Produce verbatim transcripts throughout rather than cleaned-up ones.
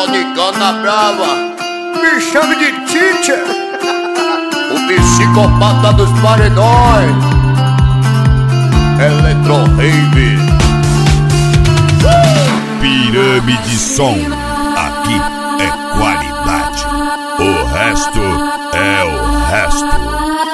Donicana brava, Me chame de teacher. o psicopata dos paredões, Electro Rave. Pirâmide Som, aqui é qualidade, o resto é o resto.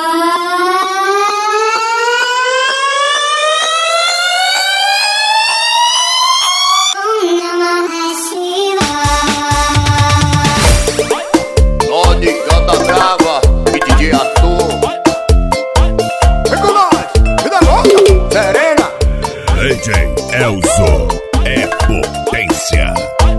Donicana brava e D J Arthur. Vem com nós, vida louca, serena. D J Elzo é potência.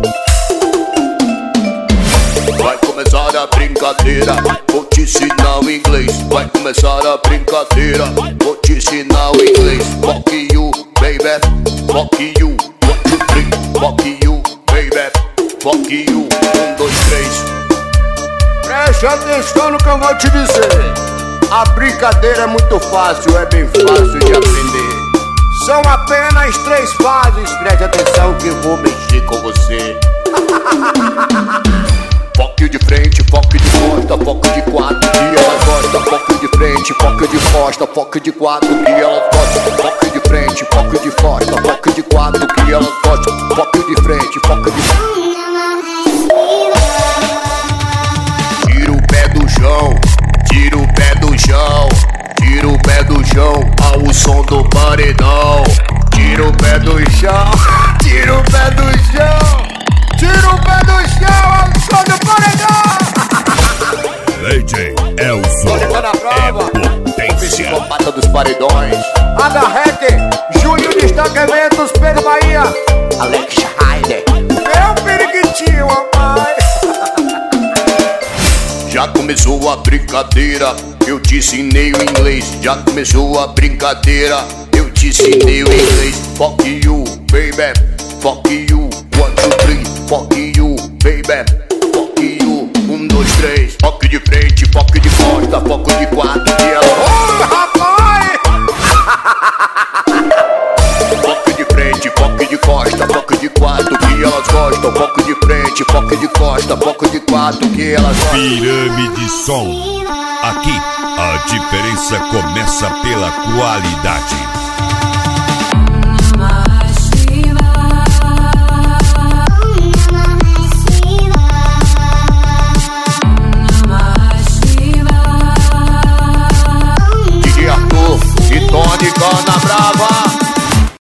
Vai começar a brincadeira, vou te ensinar o inglês. Vai começar a brincadeira, vou te ensinar o inglês. Fuck you, baby, fuck you, one, two, three. Fuck you, baby, fuck you, um, dois, três. Preste atenção no que eu vou te dizer. A brincadeira é muito fácil, é bem fácil de aprender. São apenas três fases, preste atenção que eu vou mexer com você. Foque de frente, foque de costa, foque de quatro que ela gosta. Foque de frente, foque de costa, foque de quatro que ela gosta. Foque de frente, foque de costa, foque de quatro que ela gosta. Foque de frente, foque de... Tira o pé do chão, tira o pé do chão, tira o pé do chão ao som do paredão. Tira o pé do chão, tira o pé do chão, Tira o pé do chão, ao som do paredão. D J Elzo Donicana é brava, potência. psicopata dos paredões. Agarrete, Júlio Destaque Eventos, Pedro Bahia. Alex Heider. Meu periquitinho, rapaz. Já começou a brincadeira, eu te ensinei o inglês. Já começou a brincadeira, eu te ensinei o inglês. Fuck you, baby, fuck you, one, two, three. Fuck you, baby, fuck you, um, dois, três. Foque de frente, foque de costa, foque de quatro que ela... Oi, rapaz. Foque de frente, foque de costa, foque de quatro que elas gostam. Foque de frente, foque de costa, foque de quatro que elas gostam. Pirâmide Som, aqui a diferença começa pela qualidade.